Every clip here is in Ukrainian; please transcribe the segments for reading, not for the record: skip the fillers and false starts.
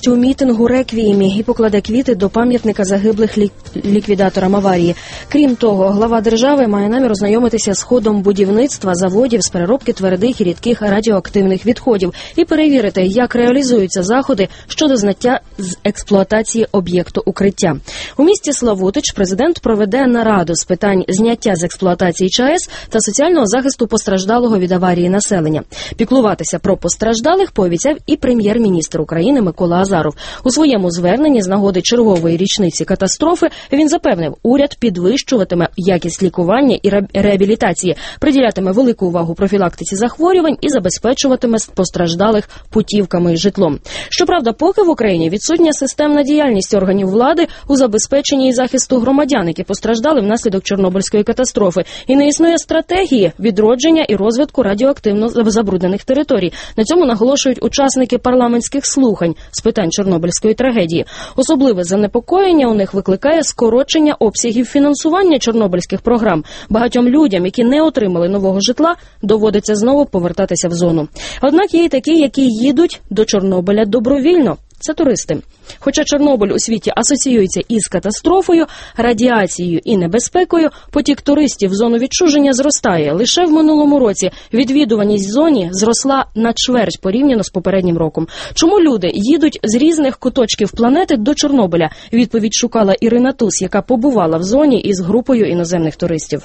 участь у мітингу «Реквіємі» і покладе квіти до пам'ятника загиблих ліквідаторам аварії. Крім того, глава держави має намір ознайомитися з ходом будівництва заводів з переробки твердих і рідких радіоактивних відходів і перевірити, як реалізуються заходи щодо зняття з експлуатації об'єкту укриття. У місті Славутич президент проведе нараду з питань зняття з експлуатації ЧАЕС та соціального захисту постраждалого від аварії населення. Піклуватися про постраждалих пообіцяв і прем'єр-міністр України Микола Азаров. У своєму зверненні з нагоди чергової річниці катастрофи він запевнив, уряд підвищуватиме якість лікування і реабілітації, приділятиме велику увагу профілактиці захворювань і забезпечуватиме постраждалих путівками і житлом. Щоправда, поки в Україні відсутня системна діяльність органів влади у забезпеченні і захисту громадян, які постраждали внаслідок Чорнобильської катастрофи, і не існує стратегії відродження і розвитку радіоактивно забруднених територій. На цьому наголошують учасники парламентських слухань з питань Чорнобильської трагедії. Особливе занепокоєння у них викликає скорочення обсягів фінансування чорнобильських програм. Багатьом людям, які не отримали нового житла, доводиться знову повертатися в зону. Однак є й такі, які їдуть до Чорнобиля добровільно. Це туристи. Хоча Чорнобиль у світі асоціюється із катастрофою, радіацією і небезпекою, потік туристів в зону відчуження зростає. Лише в минулому році відвідуваність в зоні зросла на чверть порівняно з попереднім роком. Чому люди їдуть з різних куточків планети до Чорнобиля? Відповідь шукала Ірина Туз, яка побувала в зоні із групою іноземних туристів.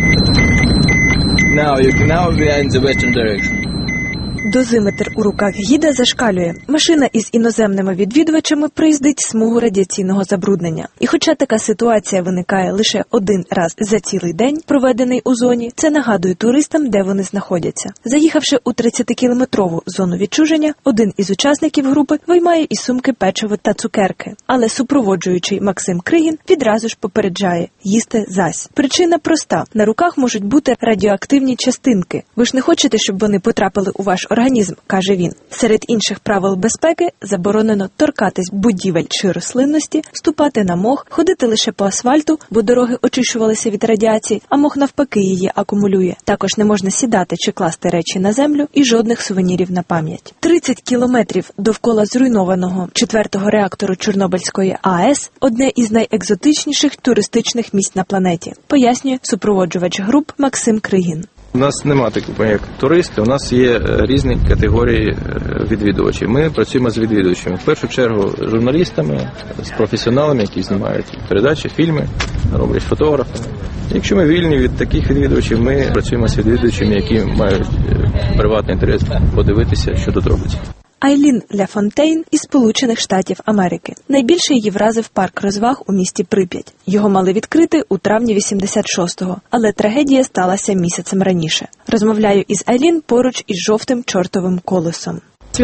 Дозиметр у руках гіда зашкалює. Машина із іноземними відвідувачами проїздить смугу радіаційного забруднення. І хоча така ситуація виникає лише один раз за цілий день, проведений у зоні, це нагадує туристам, де вони знаходяться. Заїхавши у 30-кілометрову зону відчуження, один із учасників групи виймає із сумки печиво та цукерки. Але супроводжуючий Максим Кригін відразу ж попереджає – їсти зась. Причина проста. На руках можуть бути радіоактивні частинки. Ви ж не хочете, щоб вони потрапили у ваш організм, каже він. Серед інших правил безпеки заборонено торкатись будівель чи рослинності, ступати на мох, ходити лише по асфальту, бо дороги очищувалися від радіації, а мох навпаки її акумулює. Також не можна сідати чи класти речі на землю і жодних сувенірів на пам'ять. 30 кілометрів довкола зруйнованого 4-го реактору Чорнобильської АЕС – одне із найекзотичніших туристичних місць на планеті, пояснює супроводжувач груп Максим Кригін. У нас немає такого, як туристи, у нас є різні категорії відвідувачів. Ми працюємо з відвідувачами. В першу чергу журналістами, з професіоналами, які знімають передачі, фільми, роблять фотографами. Якщо ми вільні від таких відвідувачів, ми працюємо з відвідувачами, які мають приватний інтерес подивитися, що тут робиться. Айлін Ляфонтейн із Сполучених Штатів Америки. Найбільше її вразив парк розваг у місті Прип'ять. Його мали відкрити у травні 86-го, але трагедія сталася місяцем раніше. Розмовляю із Айлін поруч із жовтим чортовим колесом.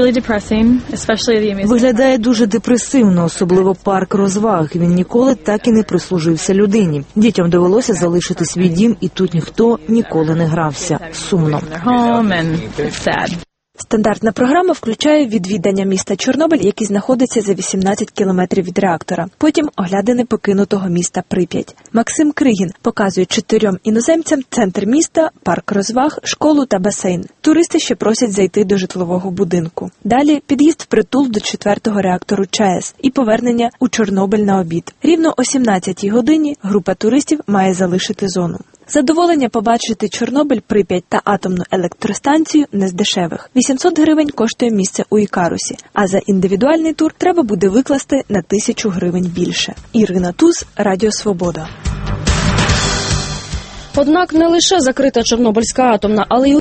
Виглядає дуже депресивно, особливо парк розваг. Він ніколи так і не прислужився людині. Дітям довелося залишити свій дім, і тут ніхто ніколи не грався. Сумно. Стандартна програма включає відвідання міста Чорнобиль, який знаходиться за 18 кілометрів від реактора. Потім оглядини покинутого міста Прип'ять. Максим Кригін показує 4 іноземцям центр міста, парк розваг, школу та басейн. Туристи ще просять зайти до житлового будинку. Далі під'їзд впритул до 4-го реактору ЧАЕС і повернення у Чорнобиль на обід. Рівно о 17-й годині група туристів має залишити зону. Задоволення побачити Чорнобиль, Прип'ять та атомну електростанцію не з дешевих. 800 гривень коштує місце у Ікарусі, а за індивідуальний тур треба буде викласти на 1000 гривень більше. Ірина Туз, Радіо Свобода. Однак не лише закрита Чорнобильська атомна, але й